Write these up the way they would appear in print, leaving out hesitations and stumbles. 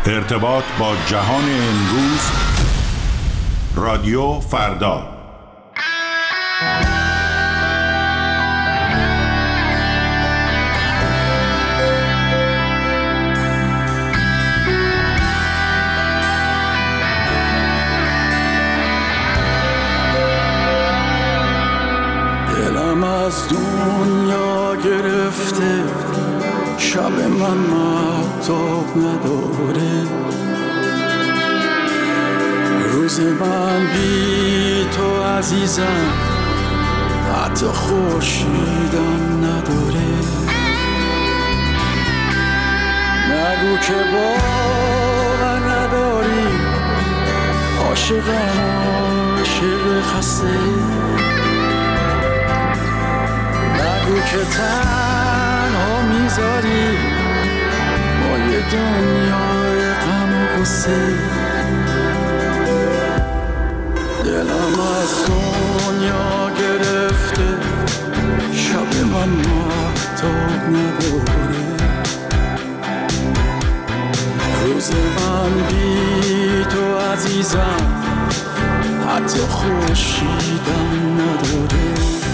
ارتباط با جهان امروز، رادیو فردا. دلم از دنیا گرفته، شب من مهتاب نداره، روز من بی تو عزیزم حتی خورشیدم نداره. نگو که باور نداری، عاشقم عاشق خسته. نگو که تنها میذاری با یه دنیای غم و غصه. دلم از دنیا گرفته، شب من مهتاب نداره، روز من بی تو عزیزم حتی خورشیدم نداره.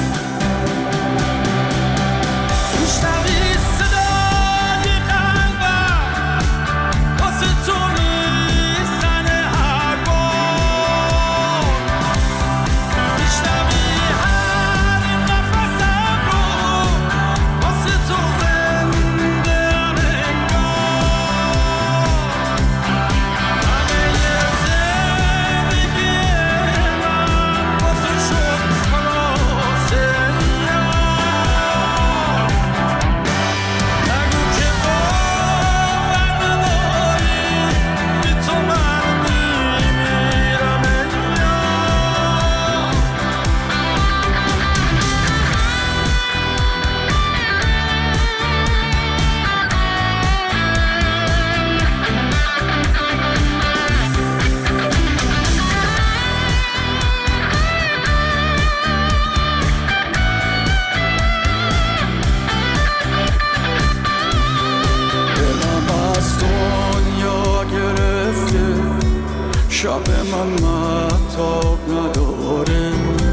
شب من مهتاب نداره،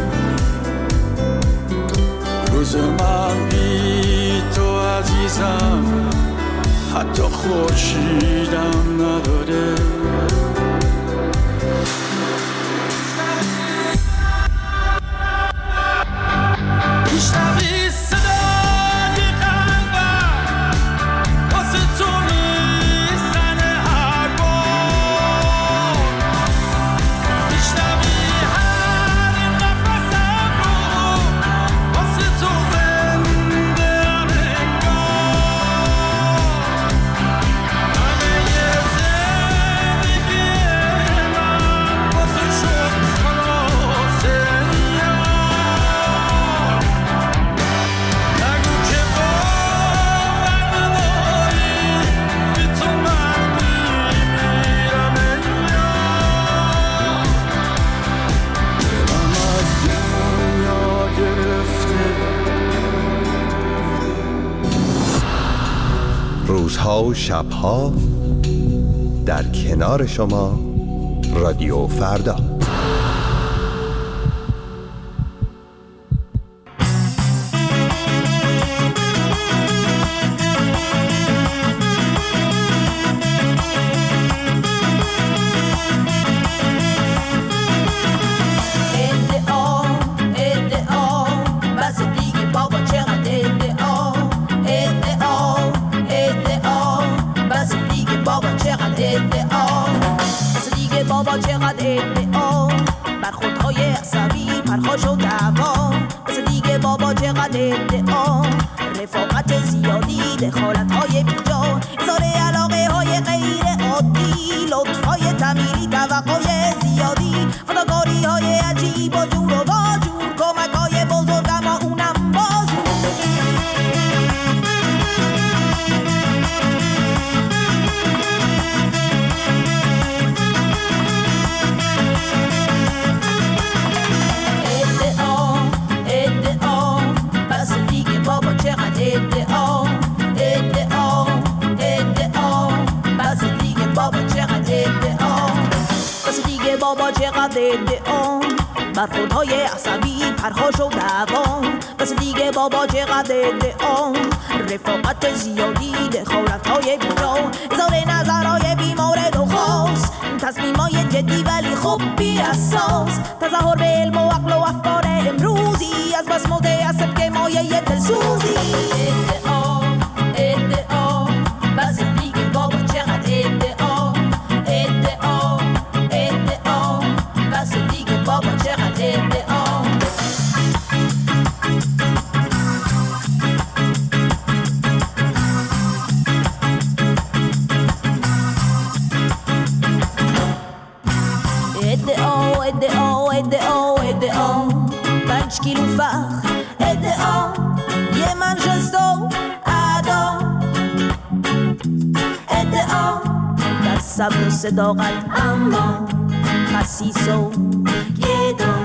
روز من بی تو عزیزم حتی خورشیدم نداره. روزها و شبها در کنار شما، رادیو فردا. بابا چقدر ادعا بر خودهای عصبی پرخاش و دعوا. مثل دیگه بابا چقدر ادعا رفاقت زیادی دخالت‌های بیجا اظهار علاقه‌های غیر عادی لطف‌های تمیری توقع‌های زیادی فداکاری‌های عجیب و جور و واجور کمک‌های بزرگ اما اونم بازور. ادعا بس دیگه بابا چقدر ادعا برخوردهای عصبی پرخاش و دعوا بس دیگه بابا چقدر ادعا رفاقت زیادی دخالتهای بیجا اظهار نظرهای بیمورد و خاص تصمیمای جدی ولی خب بی اساس تظاهر به علم و عقل و افکار امروزی از بس متعصب که مایه دلسوزی ادعا ادعا بس دیگه بابا چقدر ادعا ادعا ادعا بس دیگه بابا چقدر ادعا ادعا ادعا ادعا ادعا 5 کیلو فخر ادعا یه منچستر ادا ادعا در صبر و صداقت اما خسیس و گدا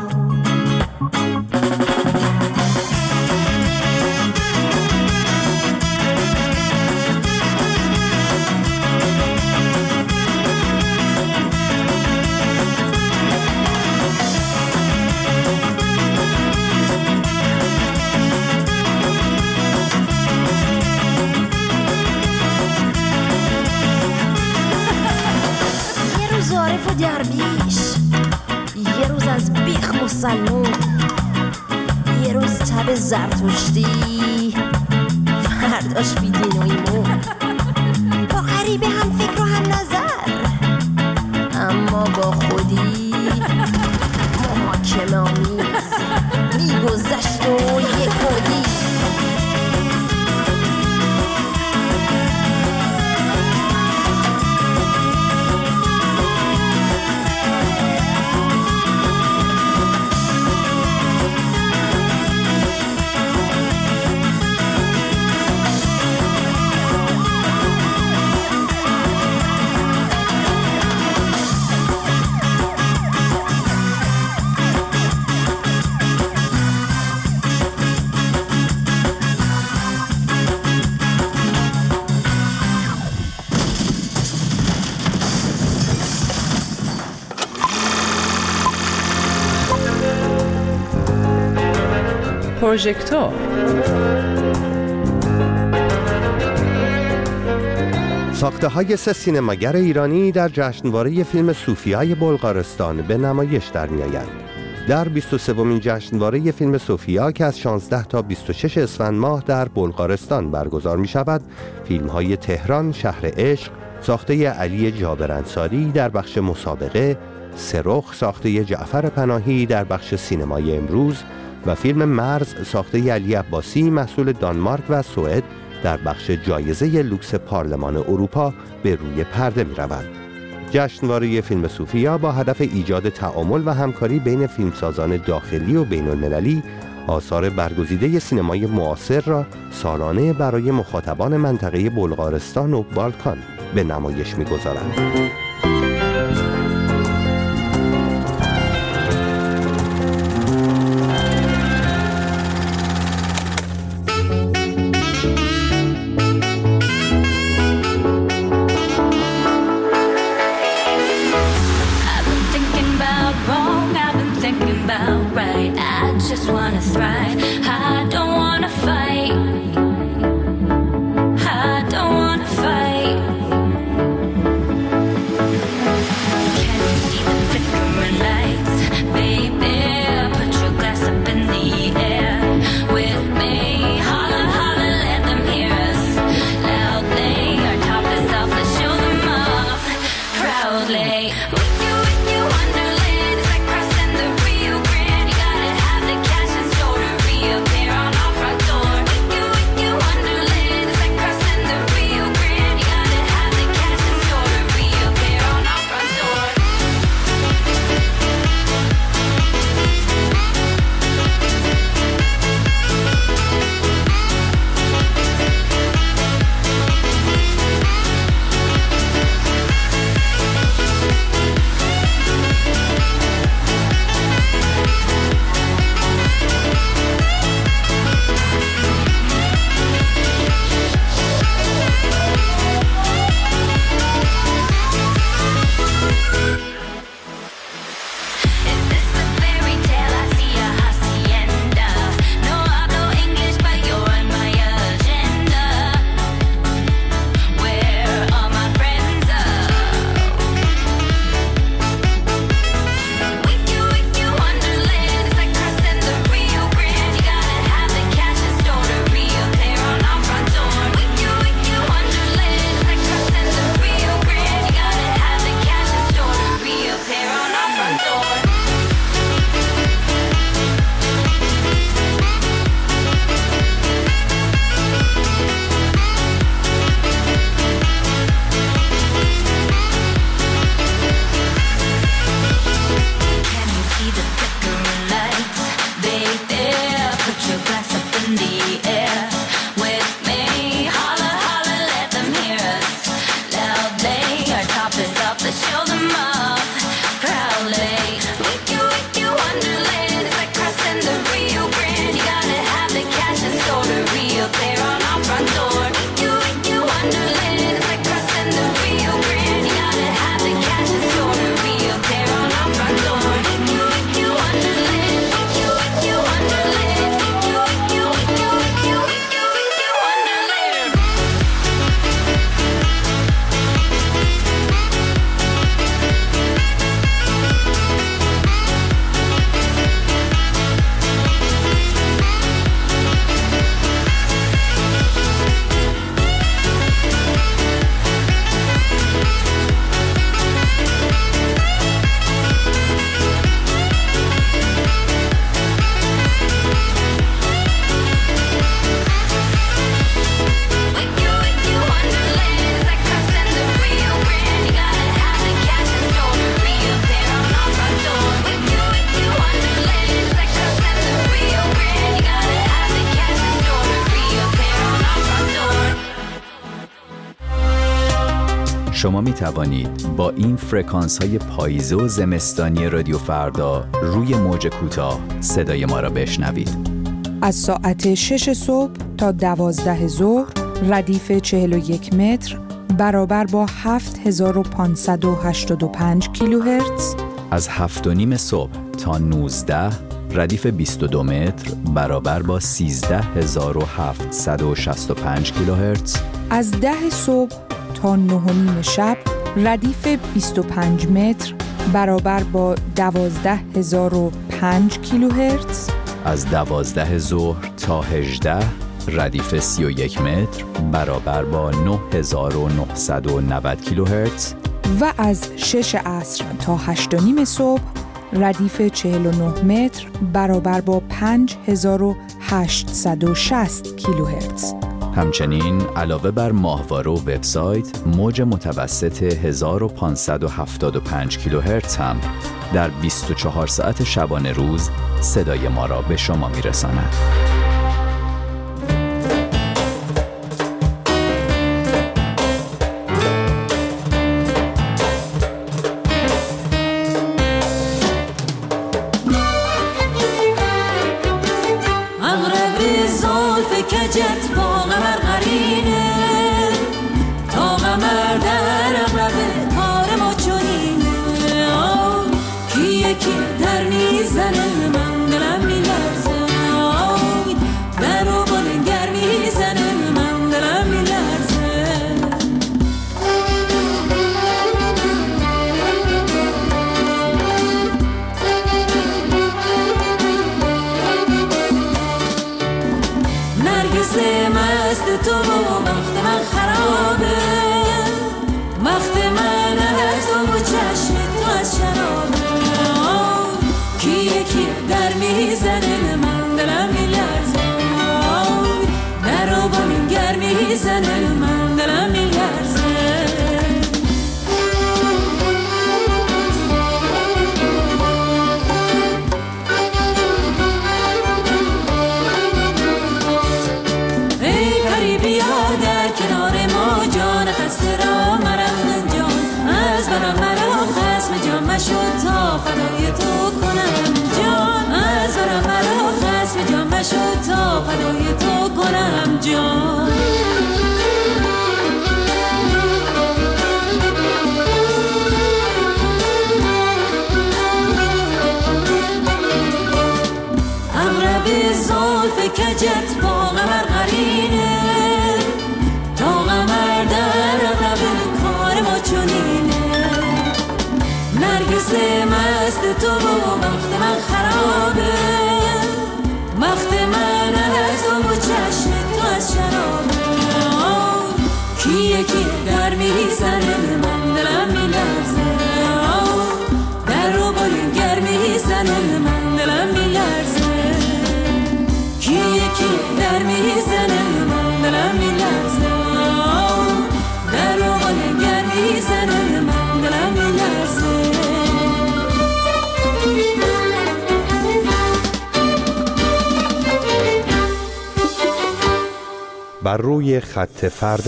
درویش یه روز از بیخ مسلمون یه روز تب زرتشتی فرداش بیدین و ایمون با غریبه هم فکر و هم نظر اما با خودی محاکمه آمیز میگذشت و یه کودی پروژکتور ساخته‌های 3 سینماگر ایرانی در جشنواره فیلم صوفیای بلغارستان به نمایش در می‌آیند. در 23مین جشنواره فیلم صوفیا که از 16 تا 26 اسفند ماه در بلغارستان برگزار می‌شود، فیلم‌های تهران شهر عشق ساخته علی جابر انصاری در بخش مسابقه، سرخ ساخته جعفر پناهی در بخش سینمای امروز و فیلم مرز ساخته علی عباسی محصول دانمارک و سوئد در بخش جایزه لوکس پارلمان اروپا به روی پرده می روند. جشنواره فیلم صوفیا با هدف ایجاد تعامل و همکاری بین فیلمسازان داخلی و بین المللی آثار برگزیده سینمای معاصر را سالانه برای مخاطبان منطقه بلغارستان و بالکان به نمایش می گذارند. شما می توانید با این فرکانس های پاییزه و زمستانی رادیو فردا روی موج کوتاه صدای ما را بشنوید. از ساعت 6 صبح تا 12 ظهر ردیف 41 متر برابر با 7585 کیلوهرتز. از 7:30 صبح تا 19 ردیف 22 متر برابر با 13765 کیلوهرتز. از 10 صبح تا 9:30 شب ردیف 25 متر برابر با 12005 کیلوهرتز. از 12 ظهر تا 18 ردیف 31 متر برابر با 9990 کیلوهرتز. و از 6 عصر تا 8:30 صبح ردیف 49 متر برابر با 5860 کیلوهرتز. همچنین علاوه بر ماهواره و وبسایت، موج متوسط 1575 کیلوهرتز هم در 24 ساعت شبانه روز صدای ما را به شما میرساند. بر روی خط فردا.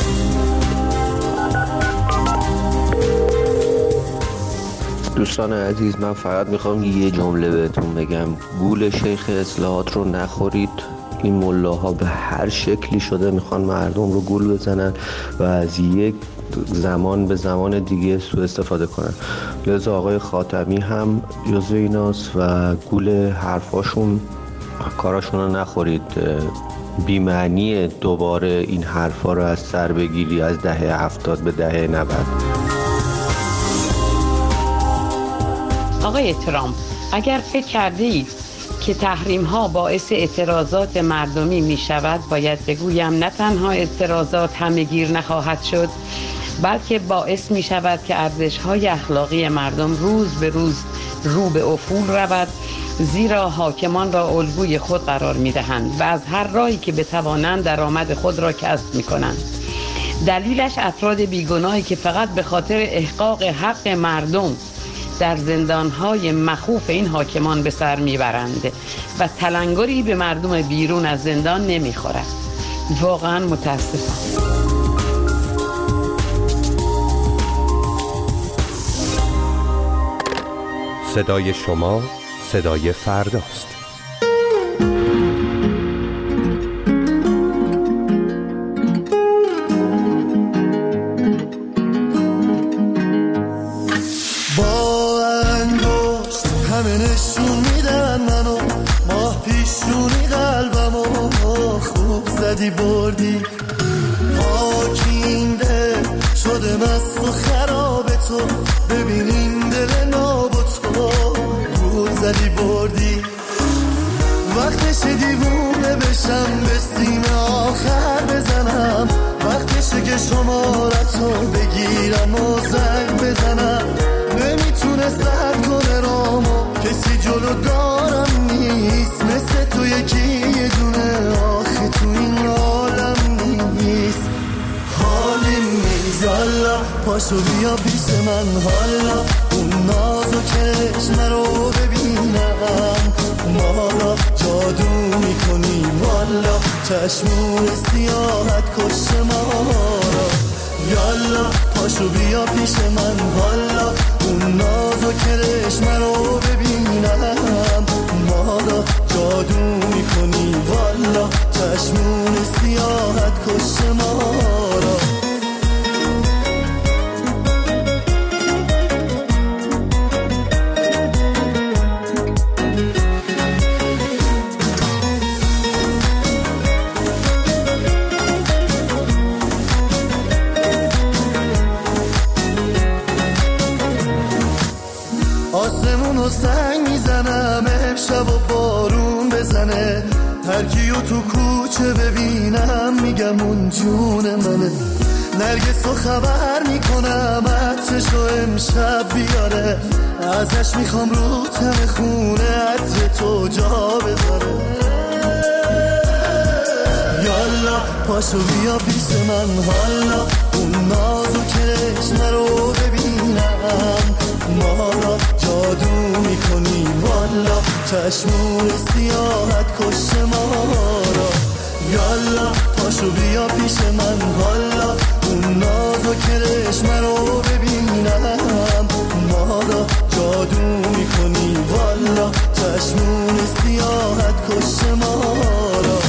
دوستان عزیز، من فقط میخوام یه جمله بهتون بگم: گول شیخ اصلاحات رو نخورید. این ملاها به هر شکلی شده میخوان مردم رو گول بزنن و از یک زمان به زمان دیگه سوء استفاده کنن. لذا آقای خاتمی هم جزو ایناست و گول حرفاشون کاراشون رو نخورید. بی‌معنی دوباره این حرفا رو از سر بگیری از دهه 70 به دهه 90. آقای ترامپ، اگر فکر کردید که تحریم ها باعث اعتراضات مردمی می شود، باید بگویم نه تنها اعتراضات همه‌گیر نخواهد شد، بلکه باعث می شود که ارزش های اخلاقی مردم روز به روز رو به افول رود، زیرا حاکمان را الگوی خود قرار می دهند و از هر راهی که بتوانند درآمد خود را کسب می کنند. دلیلش افراد بیگناهی که فقط به خاطر احقاق حق مردم در زندانهای مخوف این حاکمان به سر میبرند و تلنگری به مردم بیرون از زندان نمیخورد. واقعا متاسفم. صدای شما صدای فرداست. با انگشت همه نشون میدن منو، ماه پیشونی قلبمو خوب زدی بردی، پاکینده شده مست و خراب تو، ببینین دل ناب و تو گول زدی بردی. وقتش دیوونه بشم به سینه آخر بزنم، وقتشه که شمارتو بگیرم و زنگ بزنم. نمیتونه سرد کنه رامو، کسی جلو دارم نیست مثل تو یکی یه دونه، آخه تو این عالم نیست. حالیم نیست حالا، پاشو بیا پیش من حالا، اون ناز و چشم رو ببینم، مالا جادو میکنی والا، چشمون سیاحت کش ما را. یالا پاشو بیا پیش من حالا، اون ناز و چشم رو ببینم، مالا جادو میکنی والا، چشمون سیاحت کش ما را. آسمونو سنگ میزنم امشب و بارون بزنه، هر کیو تو کوچه ببینم میگم اون جون منه. نرگسو خبر میکنم عطرشو امشب بیاره، ازش میخوام رو تم خونه عطر تو جا بذاره. یالا پاشو بیا پیش من حالا، اون ناز و چشم رو ببینم، مالا جادو میکنی والا، چشمون سیاحت کش ما را. یالا پاشو بیا پیش من حالا، اون ناز و چشم رو ببینم، مالا جادو میکنی والا، چشمون سیاحت کش ما را.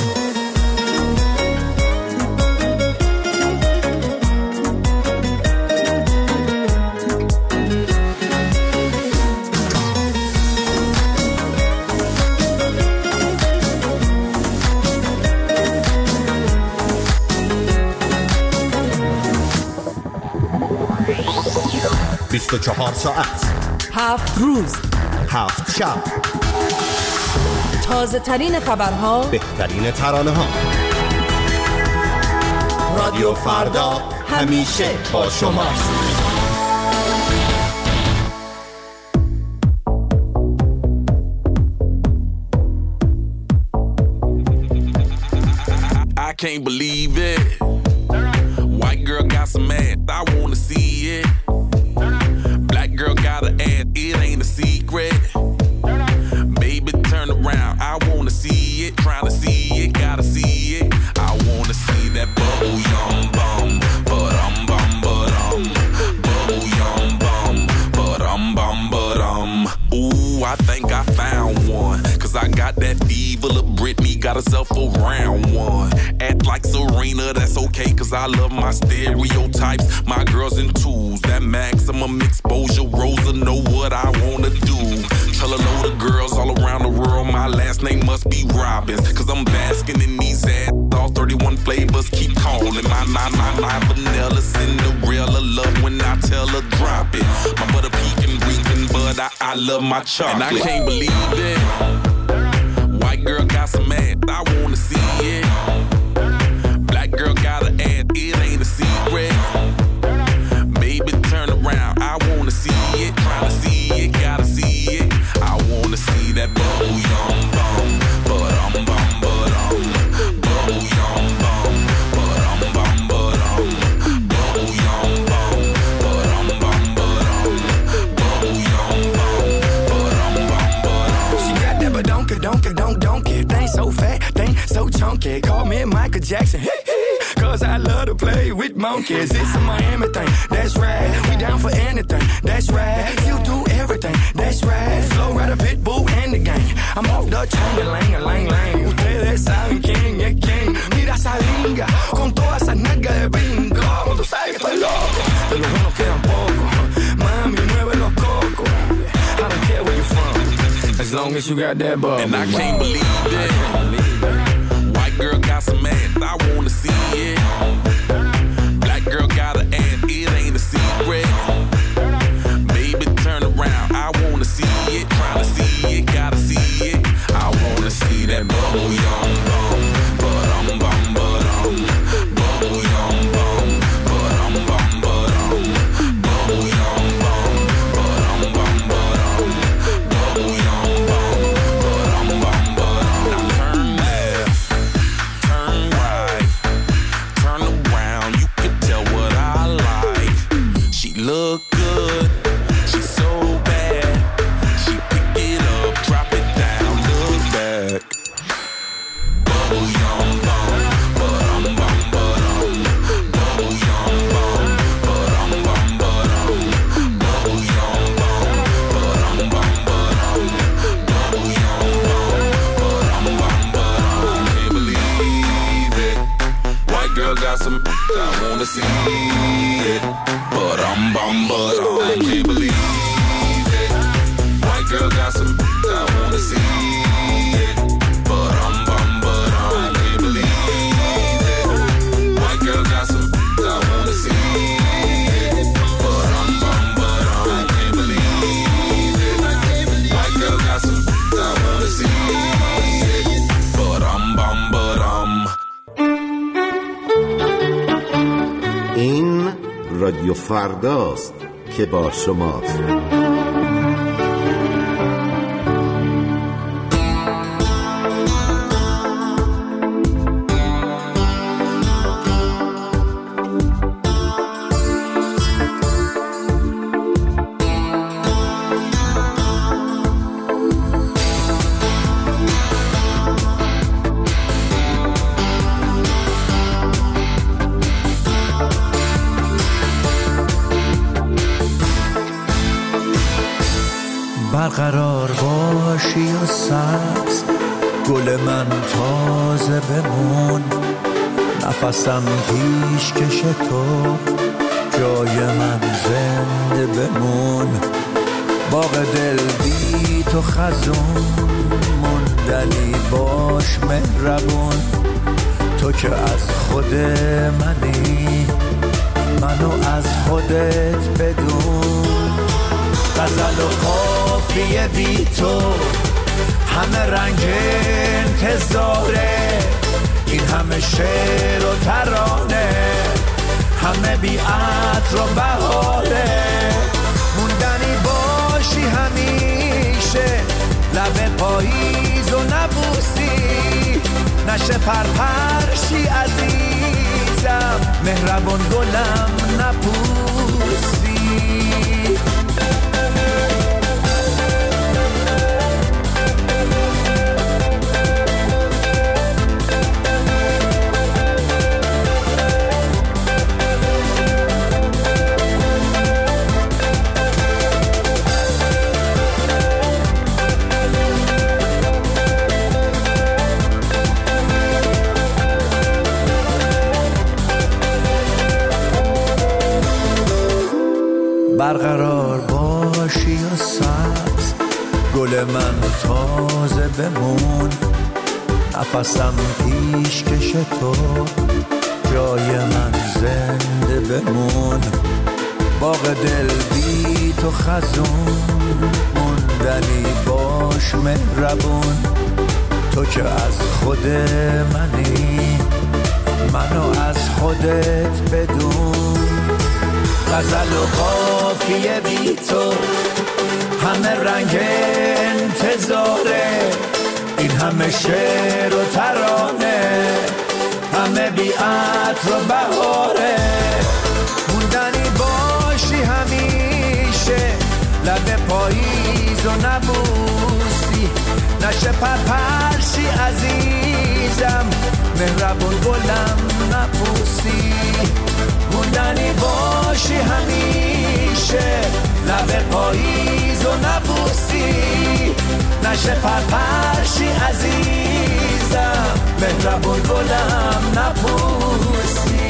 بیست و 24 ساعت 7 روز 7 شب، تازه ترین خبرها، بهترین ترانه ها. رادیو فردا همیشه با شماست. I can't believe it. White girl got some ass, I wanna see it. Black girl got an ass, it ain't a secret. Baby, turn around, I wanna see it. Trying to see it, gotta see it. I wanna see that bubble yum bum, but bum, bubble yum bum, but bum. Ooh, I think I found one, 'cause I got that fever. Lil' Britney got herself a round one. Act like Serena, that's okay, 'cause I love my stereotypes. My girls in twos, that maximum exposure. Rosa know what I wanna do. Tell a load of girls all around the world my last name must be Robbins, 'cause I'm basking in these ads. All 31 flavors keep calling. My 999 vanilla Cinderella love when I tell her drop it. My butter pecan reeking, but I love my chocolate. And I can't believe it. White girl got some ass, I wanna see it. Black girl got an ass, it ain't a secret. Baby, turn around, I wanna see it. Trying to see it, gotta see it. I wanna see that bubble yum bum, but bum, bubble yum bum, but bum, bubble yum bum, but bum, bubble yum bum, but bum. She got that badonka, thing so fat, thing so chunky. Call me Michael Jackson, hey, hey, 'cause I love to play with monkeys. It's a Miami thing, that's right. We down for anything, that's right. You do everything, that's right. bailando chang-a-lang-a-lang-lang. Ustedes saben quién es quién. Mira esa gringa con todas esas nalgas de bingo. Tú sabes que estoy loco, de los buenos quedan pocos. Mami, mueve los cocos. I don't care where you're from, as long as you got that bubble. And I can't believe it. White girl got some ass, I wanna see it. Black girl got an ass, it ain't a secret. Baby, turn around, I wanna see it. Tryna see it, gotta see it. I wanna see that bubble yum bum, ba-dum bum ba-dum. Bubble yum bum, ba-dum bum ba-dum. Bubble yum bum, ba-dum bum ba-dum. Bubble yum bum, ba-dum bum ba-dum. Now turn left, turn right, turn around. You can tell what I like. She look good, she's so bad. She pick it up, drop it down, look back. Bubble yum bum, ba-dum bum ba-dum. Bubble yum bum, ba-dum bum ba-dum. Bubble yum bum, ba-dum bum ba-dum. Bubble yum bum, ba-dum bum ba-dum. Can't believe it. White girl got some, I wanna see it. Ba-dum bum ba-dum. I can't believe it. White girl got some, I wanna see it. Ba-dum bum ba-dum. I can't believe it. White girl got some, I wanna see it. Ba-dum bum ba-dum. I can't believe it. White girl got some, I wanna see it. Ba-dum bum ba-dum. این رادیو فرداست که با شماست. برقرار باشی و سبز، گل من تازه بمون، نفسم پیش کش تو، جای من زنده بمون. باغ دل بی تو خزون، موندنی باش مهربون. تو که از خود منی، منو از خودت بدون. غزل و قافیه بی تو، همه رنگ انتظاره. این همه شعر و ترانه، همه بی عطر و بهاره. موندنی باشی همیشه، لب پاییز و نبوسی. نشه پرپرشی عزیزم، مهربون گلم نپوسی. برقرار باشی و سبز، گل من تازه بمون. نفسم پیش کش تو، جای من زنده بمون. باغ دل بی تو خزون، موندنی باش مهربون. تو که از خود منی، منو از خودت بدون. غزل و قافیه بی تو، همه رنگ انتظاره. این همه شعر و ترانه، همه بی عطر و بهاره. موندنی باشی همیشه، لب پاییز و نبوسی. نشه پرپرشی عزیزم، مهربون گلم نپوسی. موندنی باشی همیشه، لب پاییز و نبوسی. نشه پرپرشی عزیزم، مهربون گلم نپوسی.